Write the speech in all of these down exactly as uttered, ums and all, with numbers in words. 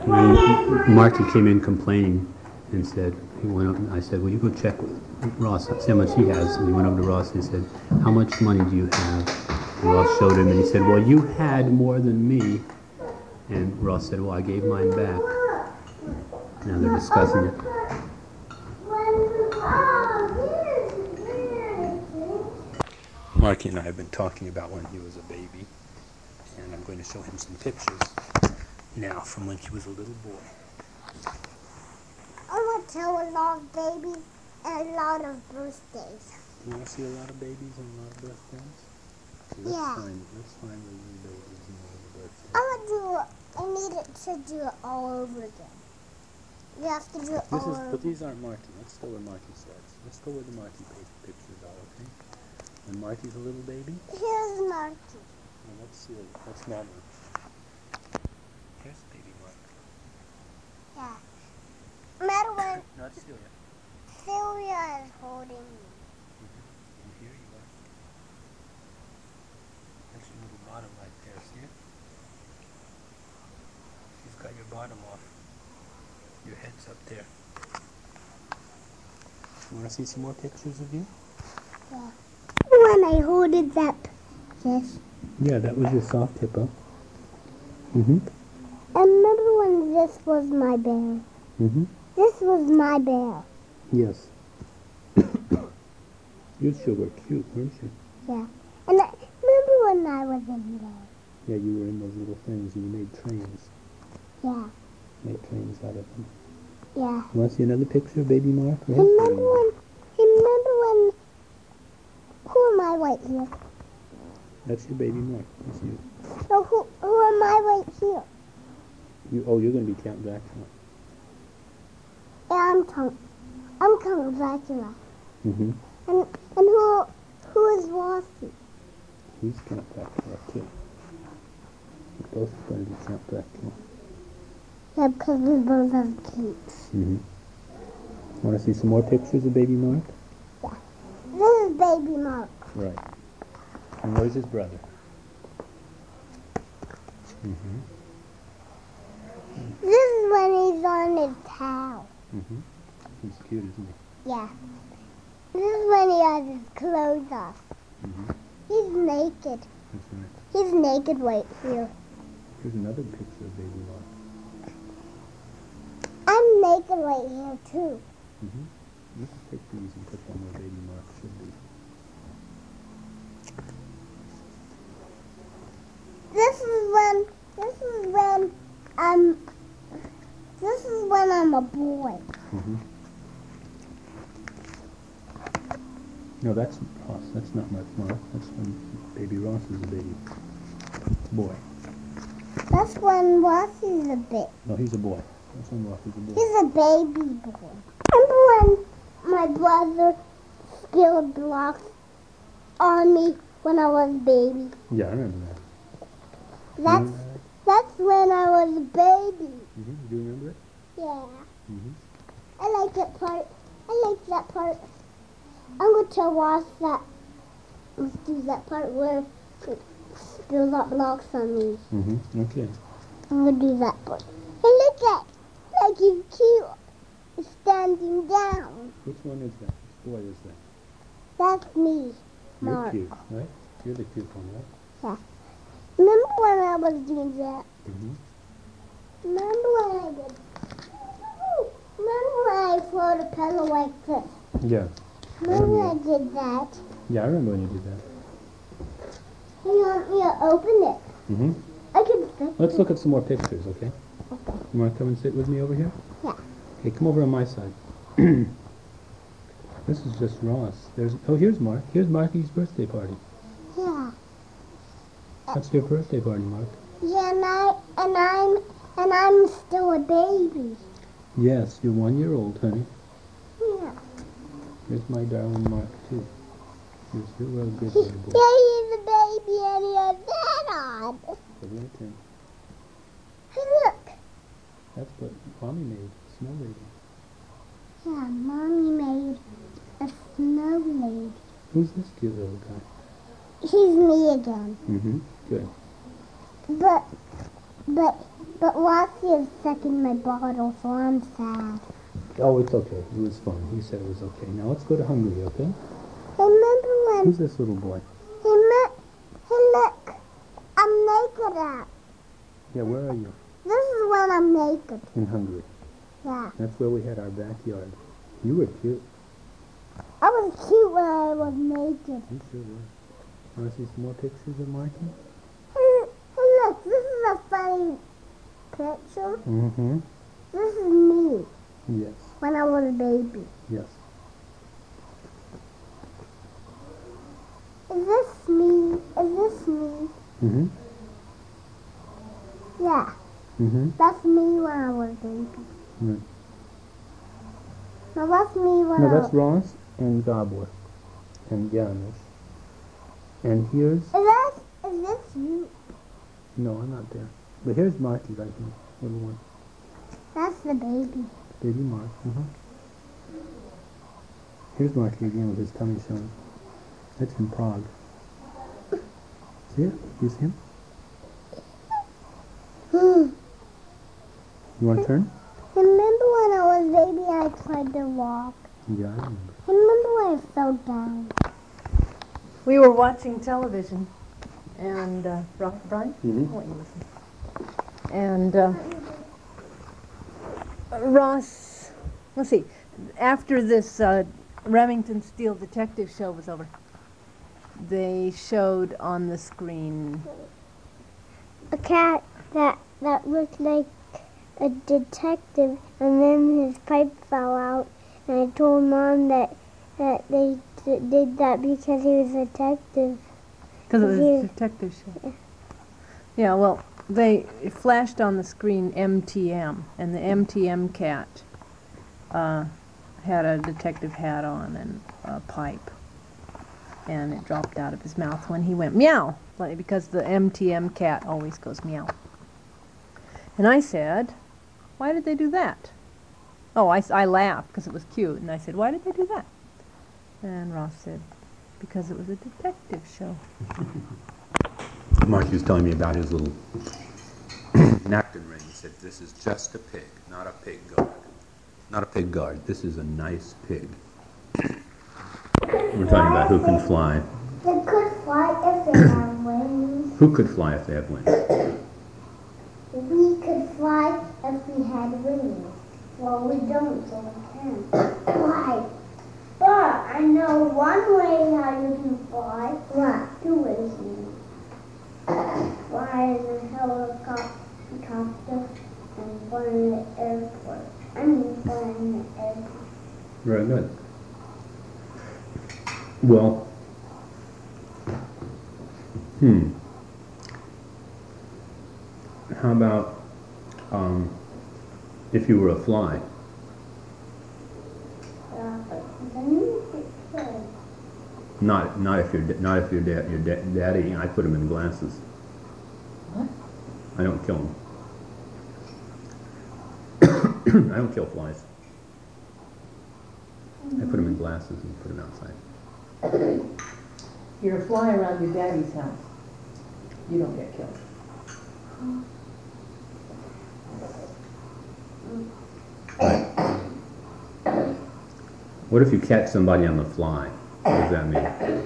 And Marky came in complaining and said, he went up, and I said, well, you go check with Ross, see how much he has. And he went over to Ross and he said, how much money do you have? And Ross showed him and he said, well, you had more than me. And Ross said, well, I gave mine back. Now they're discussing it. Marky and I have been talking about when he was a baby, and I'm going to show him some pictures now from when he was a little boy. I want to tell a lot of babies and a lot of birthdays. You want to see a lot of babies and a lot of birthdays? So let's Yeah. Find, let's find the little babies and all the birthdays. I want to do it. I need it to do it all over again. You have to do it This all is, over. but these aren't Marky. Let's go where Marky starts. Let's go where the Marky pictures are, okay? When Marky's a little baby. Here's Marky. Well, let's see. That's Mama. Here's baby Mark. Yeah. Remember when Not Celia. Celia is holding me? Mm-hmm. And here you are. That's your little bottom right there, see it? You've got your bottom off. Your head's up there. You want to see some more pictures of you? Yeah. When I holded that, yes. Yeah, that was your soft hippo. Mm-hmm. And remember when this was my bear? Mm-hmm. This was my bear. Yes. You sure were cute, weren't you? Yeah. And I, remember when I was in there? Yeah, you were in those little things and you made trains. Yeah. Made trains out of them. Yeah. You want to see another picture of baby Mark? Right? Remember when, remember when, who am I right here? That's your baby Mark. That's you. So who, who am I right here? You. Oh, you're going to be Count Dracula. Yeah, I'm Count, I'm Count Dracula. Mm-hmm. And, and who, who is Rossi? He's Count Dracula, too. We're both going to be Count Dracula. Yeah, because we both have capes. Mm-hmm. Want to see some more pictures of baby Mark? Yeah. This is baby Mark. Right. And where's his brother? Mm-hmm. This is when he's on his towel. Mm-hmm. He's cute, isn't he? Yeah. This is when he has his clothes off. Mm-hmm. He's naked. That's right. He's naked right here. Here's another picture of baby Mark. I'm naked right here too. Mm-hmm. You can take these and put them where baby Mark should be. This is when, this is when I'm, this is when I'm a boy. Mm-hmm. No, that's Ross. That's not Mark Mark. That's when baby Ross is a baby boy. That's when Rossi's a bit. No, he's a boy. That's when Ross is a boy. He's a baby boy. Remember when my brother spilled blocks on me when I was a baby? Yeah, I remember that. That's, You remember that's when I was a baby. that? Mm-hmm. Do you remember it? Yeah. Mm-hmm. I like that part. I like that part. I'm going to tell Ross that. Let's do that part where it spills out blocks on me. Mm-hmm. Okay. I'm going to do that part. Hey, look at, like he's cute. He's standing down. Which one is that? Which boy is that? That's me, You're Mark. cute, right? You're the cute one, right? Remember when I was doing that? Mm-hmm. Remember when I did? Remember when I floated a pillow like this? Yeah. Remember when I did that? Yeah, I remember when you did that. You want me to open it? Mm-hmm. I can fix Let's it. look at some more pictures, okay? Okay. You want to come and sit with me over here? Yeah. Okay, come over on my side. This is just Ross. There's oh, here's Mark. Here's Marky's birthday party. Yeah. That's your birthday party, Mark. Yeah, and I and I'm and I'm still a baby. Yes, you're one year old, honey. Yeah. Here's my darling Mark too. You're still a good little boy. Yeah, he's a baby and he has that on. So right there. Hey, look. That's what Mommy made. Snow lady. Yeah, Mommy made a snow lady. Who's this cute little guy? He's me again. Mm-hmm. Good. But, but But Rossi is sucking my bottle, so I'm sad. Oh, it's okay. It was fun. He said it was okay. Now let's go to Hungary, okay? Hey, remember when... Who's this little boy? Hey, me- hey, look. I'm naked at. Yeah, where are you? This is when I'm naked. In Hungary. Yeah. That's where we had our backyard. You were cute. I was cute when I was naked. You sure were. Want to see some more pictures of Marky? Hey, hey, look. This is a funny picture. Mm-hmm. This is me Yes. when I was a baby. Yes. Is this me? Is this me? Mm-hmm. Yeah. Mm-hmm. That's me when I was a baby. Right. No, that's me when No, I that's Ross and Gabor and Janusz. And here's... Is this, is this you? No, I'm not there. But here's Marky right here. Little one. That's the baby. Baby Mark. Uh-huh. Here's Marky again with his tummy showing. That's in Prague. See it? You see him? You want to turn? Remember when I was a baby I tried to walk? Yeah, I remember. Remember when I fell down? We were watching television, and uh, Bri- Brian, Mhm. I want you to listen. And uh, Ross, let's see. After this uh, Remington Steele detective show was over, they showed on the screen. A cat that, that looked like a detective, and then his pipe fell out, and I told Mom that, that they d- did that because he was a detective. Because it was Yeah. a detective show. Yeah, well, they it flashed on the screen M T M, and the M T M cat uh, had a detective hat on and a pipe, and it dropped out of his mouth when he went meow, like, because the M T M cat always goes meow. And I said, why did they do that? Oh, I, s- I laughed because it was cute, and I said, why did they do that? And Ross said, because it was a detective show. Marky was telling me about his little napkin ring. He said, this is just a pig, not a pig guard. Not a pig guard. This is a nice pig. We're talking about who can fly. They could fly if they had wings. Who could fly if they have wings? We could fly if we had wings. Well, we don't, so we can't fly. But I know one way how you can fly. What? Two ways. You can fly in a helicopter and fly in the airport. I mean, fly in the airport. Very good. Well, hmm. How about um, if you were a fly? Not, not if you're, not if you're da- your da- daddy. I put him in glasses. What? I don't kill them. I don't kill flies. I put them in glasses and put them outside. You're a fly around your daddy's house. You don't get killed. What if you catch somebody on the fly? What does that mean?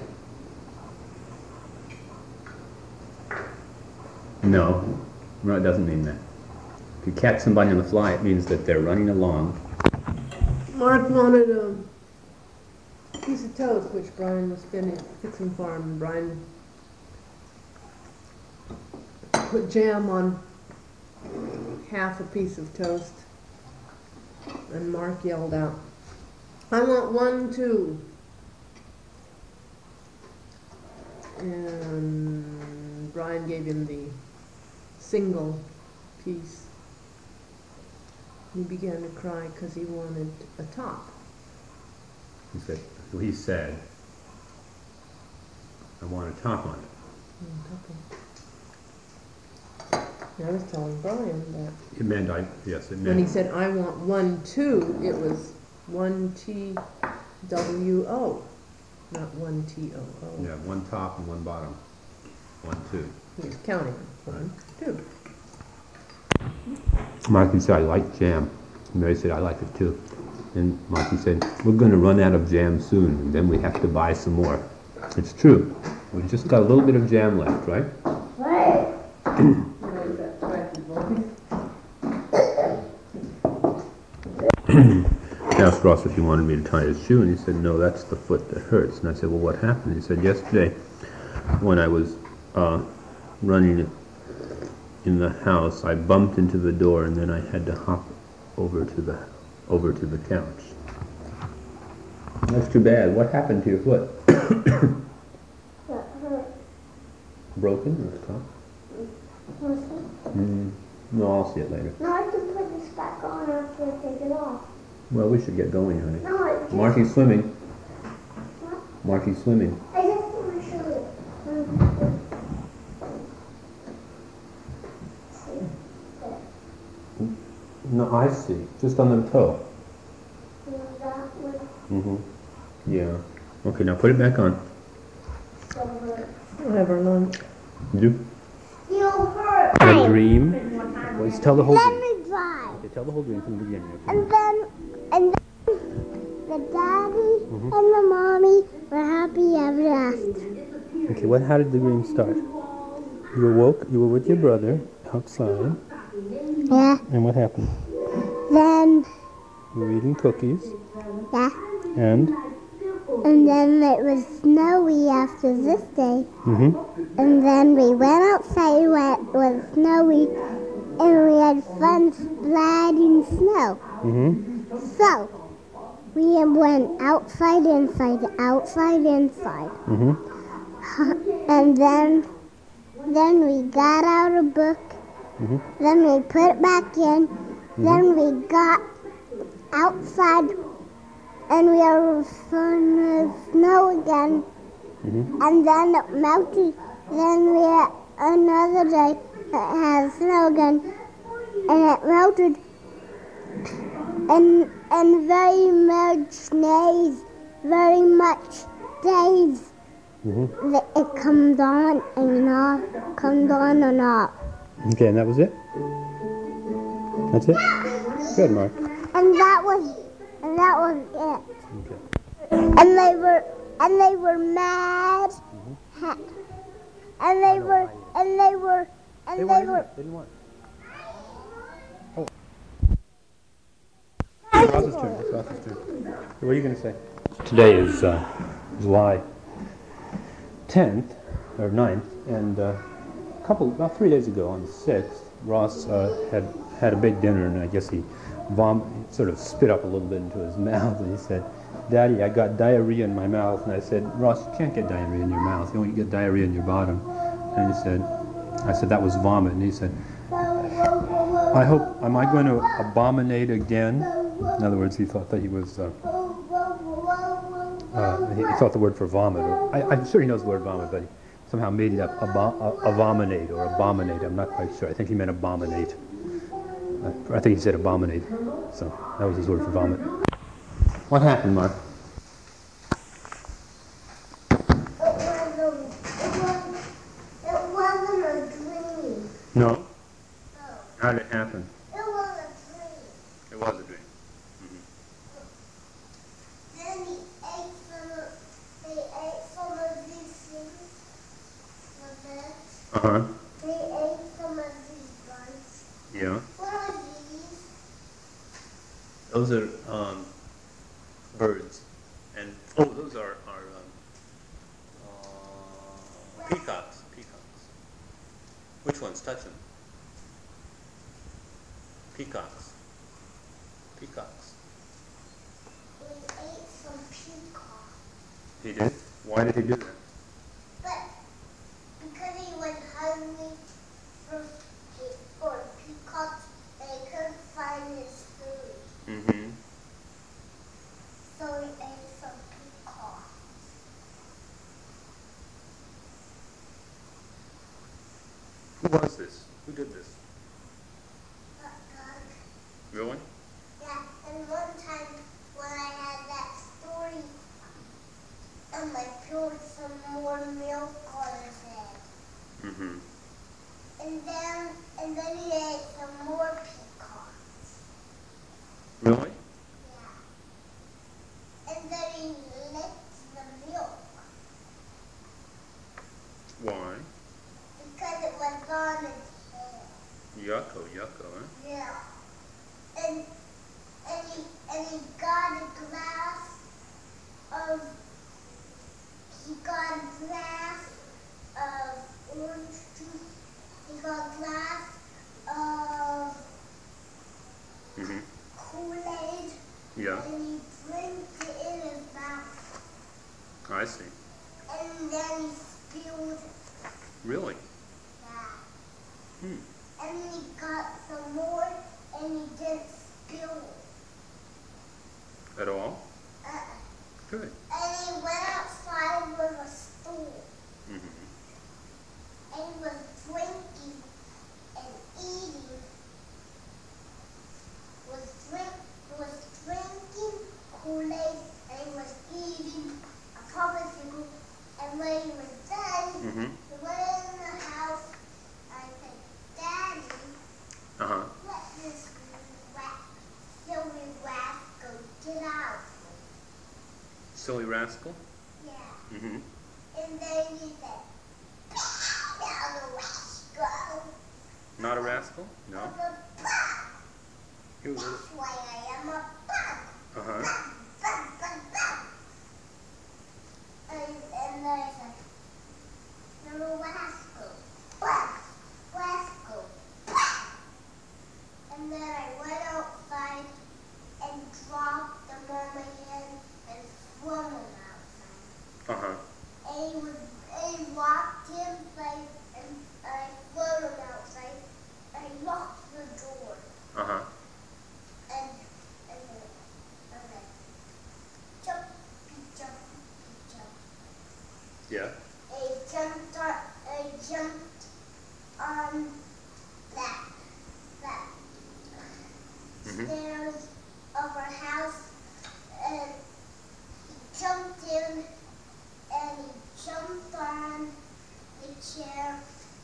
No, no, it doesn't mean that. If you catch somebody on the fly, it means that they're running along. Mark wanted a piece of toast, which Brian was fin- fixing for him. And Brian put jam on half a piece of toast. And Mark yelled out, I want one too. And Brian gave him the single piece. He began to cry because he wanted a top. He said, so he said, I want a top on it. I was telling Brian that It meant, I, yes, it when he meant, said, I want one, two, it was one T W O, not one T O O. yeah, one top and one bottom. One, two. He was counting. One, two. Marky said, I like jam. Mary said, I like it too. And Marky said, we're going to run out of jam soon, and then we have to buy some more. It's true. We've just got a little bit of jam left, right? Right. I asked Ross if he wanted me to tie his shoe, and he said, no, that's the foot that hurts. And I said, well, what happened? He said, yesterday, when I was uh, running in the house, I bumped into the door, and then I had to hop over to the over to the couch. That's too bad. What happened to your foot? That hurt. Broken or cut? Mm, no, I'll see it later. No, I can put this back on after I take it off. Well, we should get going, honey. No, I just... Marky's swimming. What? Marky's swimming. I just want to show you. Mm. See? There. No, I see. Just on the toe. You know that one? Mm-hmm. Yeah. Okay, now put it back on. So hurt. We'll have our lunch. You You hurt. had a dream. Well, just tell the whole Let dream. me drive. Okay, tell the whole dream from the beginning. Okay? And then, and then the daddy Mhm. and the mommy were happy ever after. Okay, what? How did the dream start? You awoke. You were with your brother outside, Yeah. and what happened? Then, You were eating cookies, yeah. and And then it was snowy after this day. mm-hmm. And then we went outside when it was snowy. And we had fun sliding snow. Mm-hmm. So, we went outside, inside, outside, inside. Mm-hmm. And then, then we got out a book. Mhm. Then we put it back in. Then we got outside, and we were in the snow again. Mhm. And then it melted. Then we had another day that had snow again, and it melted. And and very much days, very much days. Mm-hmm. That it comes on and off, comes on and off. Okay, and that was it. That's it. Good, Mark. And that was, and that was it. Okay. And they were, and they were mad. Ha- And they were, and they were, and they were. They didn't want. It's Ross's turn. It's Ross's turn. What are you going to say? Today is uh, July tenth, or ninth, and uh, a couple, about three days ago on the sixth, Ross uh, had had a big dinner, and I guess he vom- sort of spit up a little bit into his mouth, and he said, Daddy, I got diarrhea in my mouth. And I said, Ross, you can't get diarrhea in your mouth. You only get diarrhea in your bottom. And he said, I said, that was vomit. And he said, I hope, am I going to abominate again? In other words, he thought that he was, uh, uh, he, he thought the word for vomit, or, I, I'm sure he knows the word vomit, but he somehow made it up, abo- uh, abominate or abominate. I'm not quite sure. I think he meant abominate. Uh, I think he said abominate. So that was his word for vomit. What happened, Mark? It wasn't a dream. No. No. How did it happen? It was a dream. It was a dream. Then he ate some of, they ate some of these things. The bed. Uh-huh. They ate some of these buns. Yeah. What are these? Those are um, birds. And, oh, those are, are um, uh, peacocks. Peacocks. Which ones? Touch them. Peacocks. Peacocks. We ate some peacock. He did? Why did he do that? But because he was hungry for, for peacocks, they couldn't find his food. Mm-hmm. So we ate some peacock. Who was this? Who did this? But God, Really? yeah, and one time when I had that story, um, I poured some more milk on his head. Mm-hmm. And then, and then he ate some more Really? Yeah. And then he licks the milk. Why? Because it was on his hair. Yucko, yucko, huh? Yeah. And and he and he got a glass of he got a glass of orange juice. He got a glass of Mm-hmm. Kool-Aid. Yeah. And he drank it in his mouth. I see. And then he spilled it. Really? Yeah. Hmm. And then he got some more and he didn't spill it. At all? Uh-uh. Good. And he went outside with a stool. Mm-hmm. And he was drinking and eating. Was drink was drinking Kool-Aid and he was eating a popsicle. And when he was done, Mm-hmm. he went in the house and said, "Daddy, Uh-huh. let this rat, silly rascal get out." Silly rascal? Yeah. Mm-hmm. And then he said, "Now the rascal." Not a rascal? No. I'm a bug. He was a... That's why I am a bug. Uh-huh. Bug, bug, bug. And, and then I said, "Little rascal, bug, rascal, bug." And then I went outside and dropped them on my head and swung them outside. Uh-huh. And he was, and he walked inside and I flowed him outside. And I locked the door. Uh-huh. And, and then, and then, jumpy, jumpy, jumpy. Yeah. And he jumped on, and he jumped on that, that Mm-hmm. stairs of our house. And he jumped in and he jumped on the chair.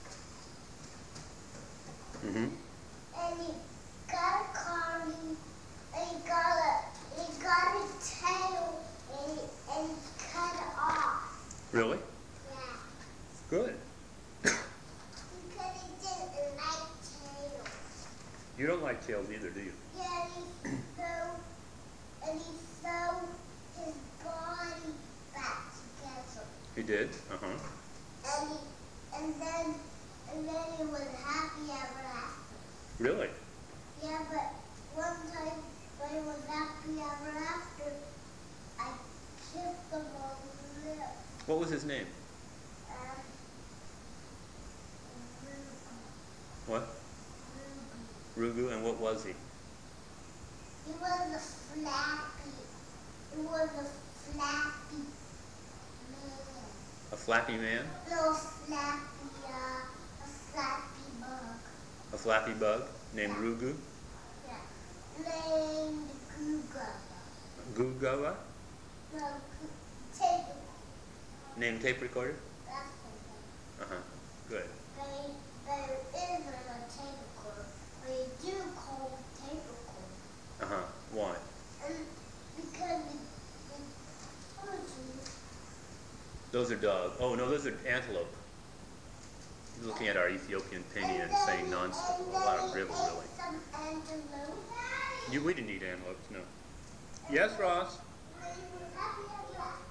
Mm-hmm. And he got a collie, and he got a, he got a tail, and he, and he cut it off. Really? Yeah. Good. Because he didn't like tails. You don't like tails either, do you? Yeah, and he sewed, and he sewed his body back together. He did? Uh-huh. And he, and then, and then he was happy ever after. Really? Yeah, but one time when he was happy ever after, I kissed him on the lips. What was his name? Um, What? Ruby. Rugu, and what was he? He was a flappy. He was a flappy man. A flappy man? No, flappy, uh, a flappy bug. A flappy bug named Rugu? Yeah. Named Guga. Gugawa? No, Gu- take it. Named tape recorder? That's the thing. Uh-huh. Good. They, there isn't a tape recorder, but they do call it tape recorder. Uh-huh. Why? And because the, the turkeys, Those are dogs. Oh, no, those are antelope. You're looking at our Ethiopian penny and saying nonsense. A lot of dribble, really. some antelope. You, we didn't eat antelopes, no. Yes, Ross? They were happy ever after.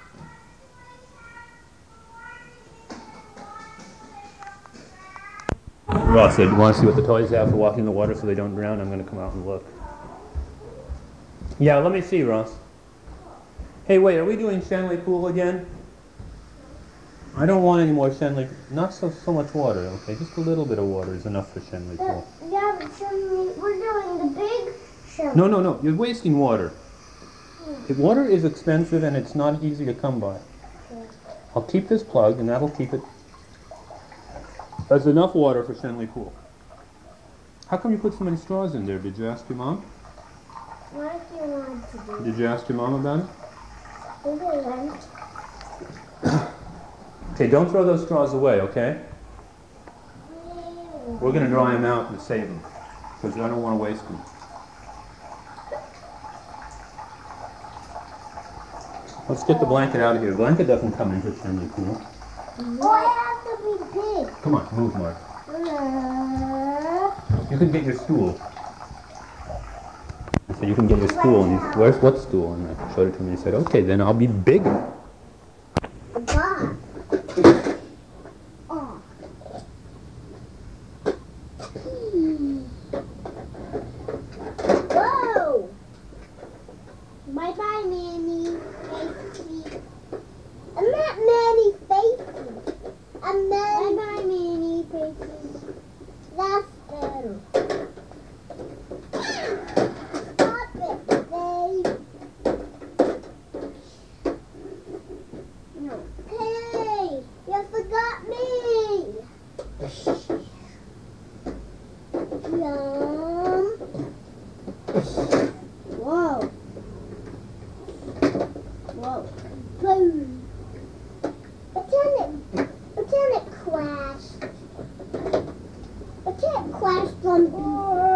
Ross said, want to see what the toys have for walking in the water so they don't drown? I'm going to come out and look. Yeah, let me see, Ross. Hey, wait, are we doing Shenley Pool again? I don't want any more Shenley. Not so so much water, okay? Just a little bit of water is enough for Shenley Pool. Yeah, but suddenly we're doing the big show. No, no, no. You're wasting water. The water is expensive and it's not easy to come by. I'll keep this plug and that'll keep it. There's enough water for Shenley Pool. How come you put so many straws in there? Did you ask your mom? What if you want to do? Did you ask your mom about it? We didn't. Okay, don't throw those straws away, okay? We're going to dry them out and save them because I don't want to waste them. Let's get the blanket out of here. The blanket doesn't come in pretending cool. Oh, I have to be big. Come on, move, Mark. Uh, You can get your stool. I said, you can get your stool. And he said, where's what stool? And I showed it to him and he said, okay, then I'll be bigger. God. Oh. Whoa. Bye-bye, Manny. Facey. I'm not Manny Facey. I'm Manny. Bye-bye, Manny Facey. That's better. Stop it, babe. No. Hey, you forgot me. Yum. Whoa. Whoa. Boom. Pretend it, pretend it crashed. Pretend it crashed on me.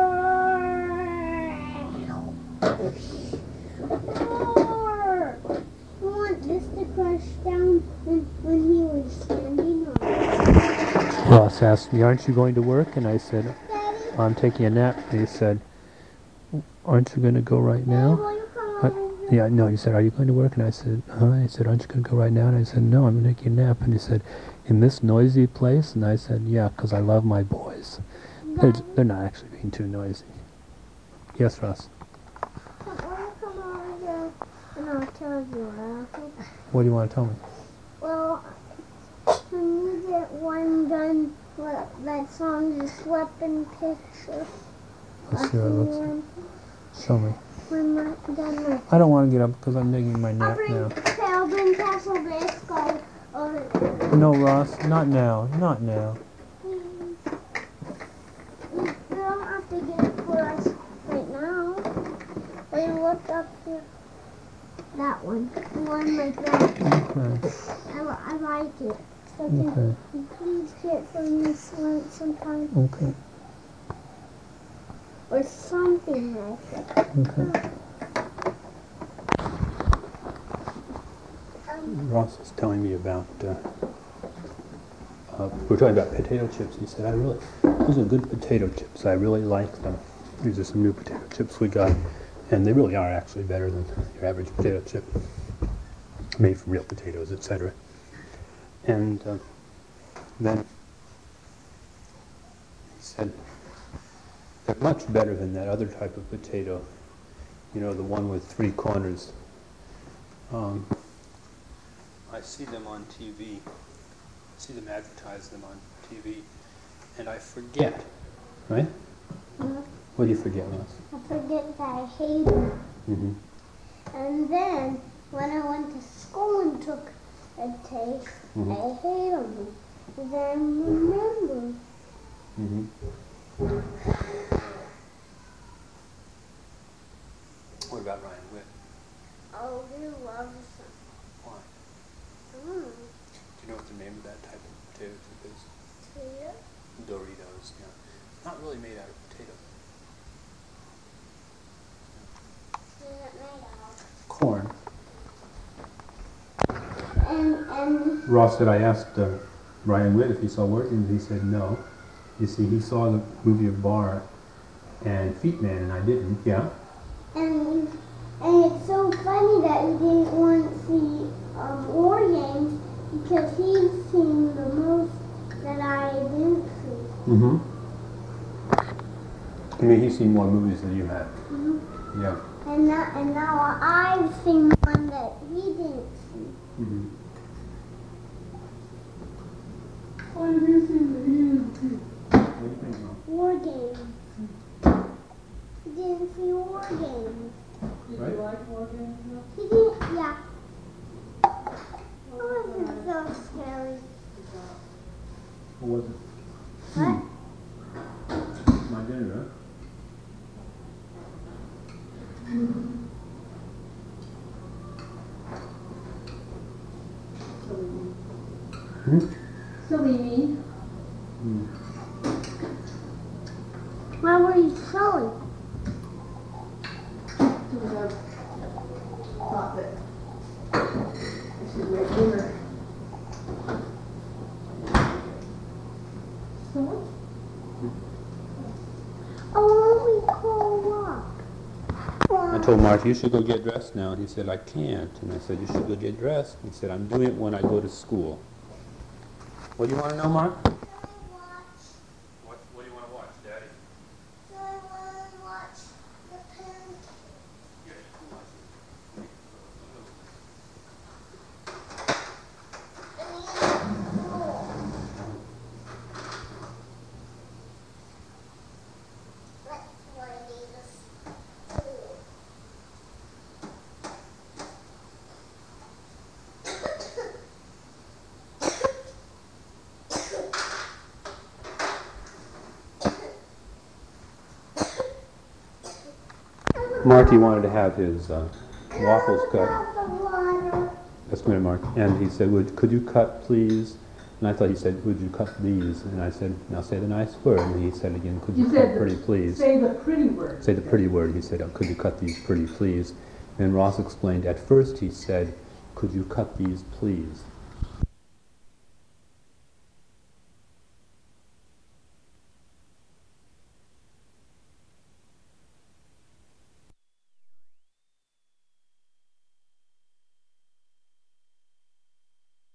I want this to crash down when, when he was standing on it. Ross asked me, aren't you going to work? And I said, Daddy, I'm taking a nap. And he said, aren't you going to go right Daddy, now? will you come I, over? yeah, no, he said, are you going to work? And I said, huh? He said, aren't you going to go right now? And I said, no, I'm taking a nap. And he said, in this noisy place? And I said, yeah, because I love my boys. They're, they're not actually being too noisy. Yes, Ross? Will you come over here and I'll tell you what? What do you want to tell me? Well, can you get one done? What that song is Weapon Picture. Let's see what it looks like. Show me. When we're done with I don't want to get up because I'm taking my I'll nap bring, now. okay, I'll bring Castle Grayskull over. No, Ross, not now. Not now. Please. You don't have to get it for us right now. But you look up here. That one. The one like that. Okay. I, li- I like it. So can Okay. you please get from this one sometime? Okay. Or something like that. Okay. Um, Ross was telling me about, uh, uh, we were talking about potato chips. He said, I really, those are good potato chips. I really like them. These are some new potato chips we got. And they really are actually better than your average potato chip. Made from real potatoes, et cetera. And uh, then he said, they're much better than that other type of potato. You know, the one with three corners. Um, I see them on T V. I see them advertise them on T V. And I forget, right? Mhm. What do you forget, Ross? I forget that I hate them. Mm-hmm. And then, when I went to school and took a taste, Mhm. I hate them. Then remember. Mm-hmm. What about Ryan Witt? Oh, he loves them. Why? Mm. Do you know what the name of that type of potato chip is? Tita? Doritos, yeah. Not really made out of potato. Is it made out? Corn. And, and, Ross said, I asked uh, Ryan Witt if he saw working, and he said no. You see, he saw the movie of Bar and Feet Man, and I didn't, yeah? and, and it's so funny that he didn't want to see um, War Games because he's seen the most that I didn't see. Mm-hmm. I mean, he's seen more movies than you have. Mhm. Yeah. And now, and now I've seen one that he didn't see. Mm-hmm. What have you seen that he didn't see? What do you think, Mom? War Games. He didn't see War Games. Right? He didn't, yeah. Oh, this is so scary. What was it? What? My dinner, huh? Hmm? Salimi. Mm. What were you showing? To the thought that I told Mark, you should go get dressed now. And he said, I can't. And I said, you should go get dressed. He said, I'm doing it when I go to school. What do you want to know, Mark? Watch. What, what do you want to watch, Daddy? I want to watch the pen. Yeah, you can watch it. Let's play this. Marky wanted to have his uh, waffles cut. The water. That's good, Mark. And he said, Would, could you cut, please? And I thought he said, would you cut these? And I said, now say the nice word. And he said again, could you, You cut said the- pretty, please? Say the pretty word. Say the pretty word. He said, oh, could you cut these pretty, please? And Ross explained, at first he said, could you cut these, please?